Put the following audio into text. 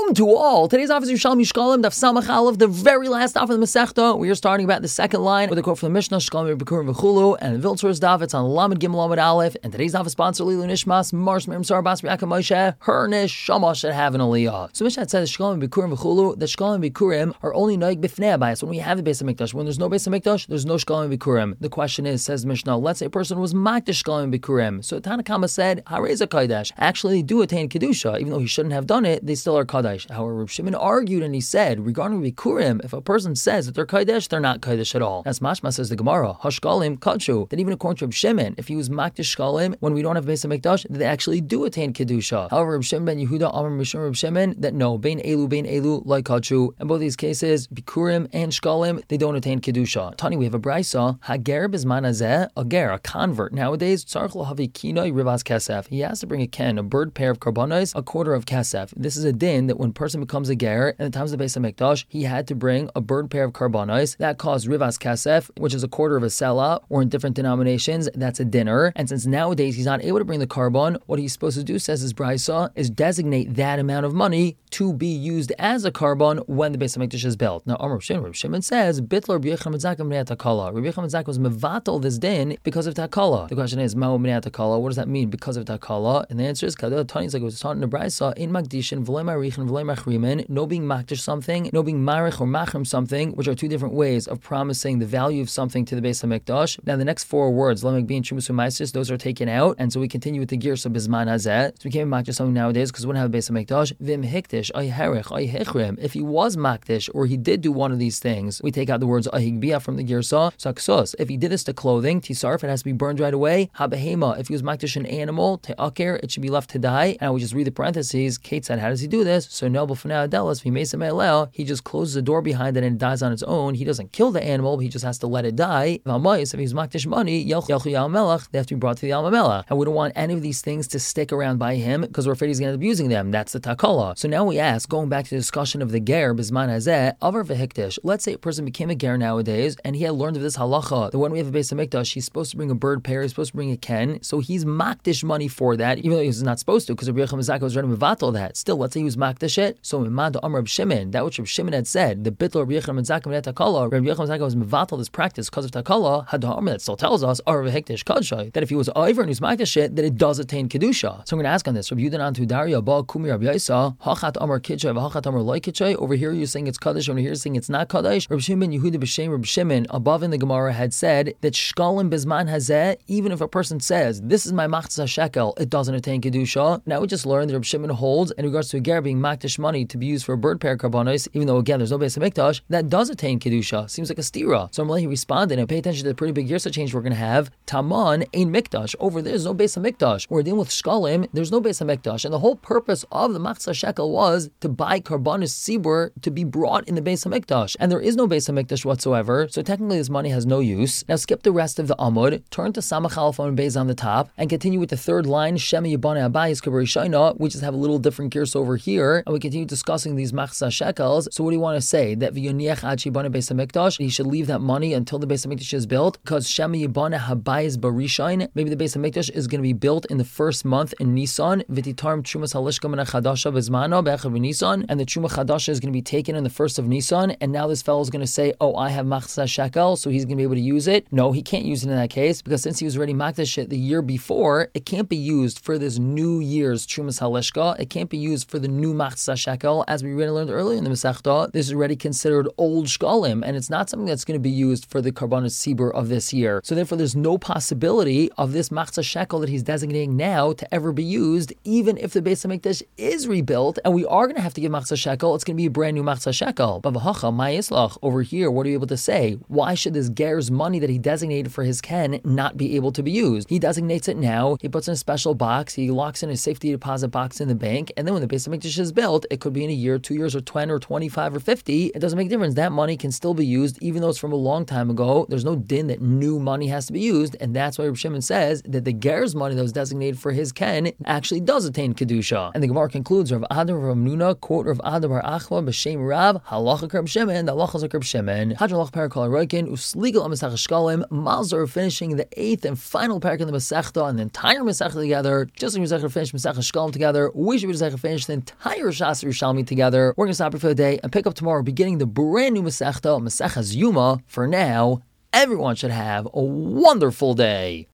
Shalom to all. Today's office is Shalom Yishkalim, Daf Samach Aleph, the very last daf of the Masechta. We are starting about the second line with a quote from the Mishnah, Shkalim Bikurim V'chulu, and Viltzur's daf. It's on Lamed Gimel Lamed Aleph. And today's daf is sponsored Lilu Nishmas, Marsh Miriam Sar Bas B'Yakam Moshe. Her Neshama should have an Aliyah. So Mishnah says Shkalim Bikurim V'chulu. The Shkalim Bikurim are only noig b'fnei abayis when we have the Beis Hamikdash. When there's no Beis Hamikdash, there's no Shkalim Bikurim. The question is, says Mishnah, let's say a person was makdash Shkalim Bikurim. So Tanakama said, Hareza Kaidash. Actually, they do attain kedusha, even though he shouldn't have done it. They still are Kadesh. However, Reb Shimon argued and he said, regarding Bikurim, if a person says that they're Kadesh, they're not Kadesh at all. As Mashma says the Gemara, Hashkalim Kadshu, that even according to Reb Shimon, if he was Makdash Shkalim, when we don't have Beis Hamikdash, they actually do attain Kedusha. However, Reb Shimon ben Yehuda, Amar Mishum Reb Shimon, that no, Bein Elu, like Kadshu. In both these cases, Bikurim and Shkalim, they don't attain Kedusha. Tani, we have a Braisa, Hager Bizman Hazeh, a ger, a convert. Nowadays, Tzarech Lahavi Kinoi Rivas Kesef. He has to bring a ken, a bird pair of karbanos, a quarter of Kesef. This is a din that when a person becomes a ger, in the times of the Beis Hamikdash, he had to bring a bird pair of karbanos. That costs Rivas Kesef, which is a quarter of a selah, or in different denominations, that's a dinner. And since nowadays he's not able to bring the carbon, what he's supposed to do, says his Braisa, is designate that amount of money to be used as a carbon when the Beis Hamikdash is built. Now, Amar Reb Shimon says, Bitler Reb Yochanan ben Zakkai b'nei takala. Reb Yochanan ben Zakkai was mevatel this din because of takala. The question is, Ma'u b'nei takala? What does that mean because of takala? And the answer is, Kadol Tani, like it was taught in the Braisa, in Magdishin, v'lei marichin, v'lei machrimin, no being makdish something, no being marich or machrim something, which are two different ways of promising the value of something to the Beis Hamikdash. Now, the next four words, Lamek being Chumus Umaisis, those are taken out, and so we continue with the Girsa Bizman Hazeh. So we can't makdish something nowadays because we don't have a Beis Hamikdash. Vim hikdish, ay herich, ay hichrim. If he was makdish or he did do one of these things, we take out the words ahigbia from the Girsa. Saksos. If he did this to clothing, tisarf, it has to be burned right away. Habehema. If he was makdish an animal, te'akir, it should be left to die. And we just read the parentheses. Kate said, how does he do this? So no, he just closes the door behind it and it dies on its own. He doesn't kill the animal, he just has to let it die. If he's makdish money, they have to be brought to the Yam Melech. And we don't want any of these things to stick around by him because we're afraid he's going to end up using them. That's the takala. So now we ask, going back to the discussion of the ger, bizman hazeh, avar v'hikdish. Let's say a person became a ger nowadays and he had learned of this halacha that when we have a Beis Hamikdash, he's supposed to bring a bird pair, he's supposed to bring a ken. So he's makdish money for that, even though he's not supposed to, because Reb Yochanan ben Zakkai was ready to mevatel that. Still, let's say he was makdish it. So Imad Amar Reb Shimon, that which Reb Shimon had said, the bitl Reb Yochanan ben Zakkai b'nei takala, Reb Yochanan ben Zakkai was mevatel this practice because of takala. Had the Amar that still tells us avar v'hikdish kadshay, that if he was over and he was makdish it, that it does attain kedusha. So I'm going to ask on this. Reb Yudan Antu Daria Ba Kumi Reb Yaisa Hachat Amar Kitchay v'Hachat Amar Loy Kitchay. Over here you're saying it's kaddish, over here you're saying it's not kaddish. Reb Shimon Yehuda b'Shem Reb Shimon above in the Gemara had said that shkalim bizman hazeh, even if a person says this is my machzah shekel, it doesn't attain kedusha. Now we just learned that Reb Shimon holds in regards to a ger being makdish money to be used for a bird pair karbanos, even though again there's no Beis Hamikdash, that does attain kedusha. Seems like a stira. So Amalei responded, and pay attention to the pretty big yersa change we're going to have. Taman ein mikdash. Over there's no Beis Hamikdash. We're dealing with shkalim. There's no Beis Hamikdash, and the whole purpose of the machzah shekel was to buy karbanos sibur to be brought in the Beis Hamikdash, and there is no Beis Hamikdash whatsoever. So technically, this money has no use. Now skip the rest of the amud, turn to Samach Aleph and Beis on the top, and continue with the third line. Shema Yibane Abayis Kabari Shaina. We just have a little different gears over here, and we continue discussing these machzah shekels. So what do you want to say? That v'yoniech ad shibane Beis Hamikdash, he should leave that money until the Beis Hamikdash is built, because Shema Yibane Habayis Barishain. Maybe the Beis Hamikdash is going to be built in the first month in Nisan. V'titarm Trumas Halishka Mina Chadasha Bizmano Be'echav Nisan, and the Truma Chadasha is going to be taken in the first of Nisan. And now this fellow is going to say, oh, I have machzah shekel, so he's going to be able to use it. No, he can't use it in that case, because since he was already makdash it the year before, it can't be used for this new year's Trumas Halishka. It can't be used for the new machzah shekel. As we learned earlier in the Masechta, this is already considered old shkalim, and it's not something that's going to be used for the karbanos sibur of this year. So therefore, there's no possibility of this machzah shekel that he's designating now to ever be used, even if the Beis Hamikdash is rebuilt, and we are going to have to give machzah shekel. It's going to be a brand new machzah shekel. Over here, what are you able to say? Why should this ger's money that he designated for his ken not be able to be used? He designates it now, he puts in a special box, he locks in a safety deposit box in the bank, and then when the Beis Hamikdash is built, it could be in a year, 2 years, or 20, or 25, or 50. It doesn't make a difference. That money can still be used, even though it's from a long time ago. There's no din that new money has to be used, and that's why Reb Shimon says that the ger's money that was designated for his ken actually does attain kedusha. And the Gemara concludes, Rav Adam Rav Nuna, quote Rav Adam Bar Achva b'Shem Rav halacha Reb Shimon, the halachas of Reb Shimon. Hadrolach parakol roikin usligal amasach shkalim. Malzer finishing the 8th and final parak in the Masechta and the entire Masechta together. Just like we finish Masechta Shkalim together, we should be finish the entire Shas Yerushalmi together. We're going to stop here for the day and pick up tomorrow, beginning the brand new Masechta, Maseches Yuma. For now, everyone should have a wonderful day.